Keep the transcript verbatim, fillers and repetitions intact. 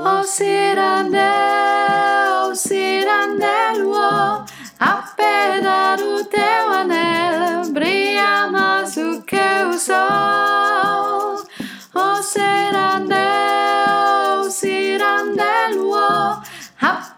Ó cirandel, ó cirandel, ó, apesar do teu anel, brilha mais do que o sol. Ó cirandel, ó cirandel, ó,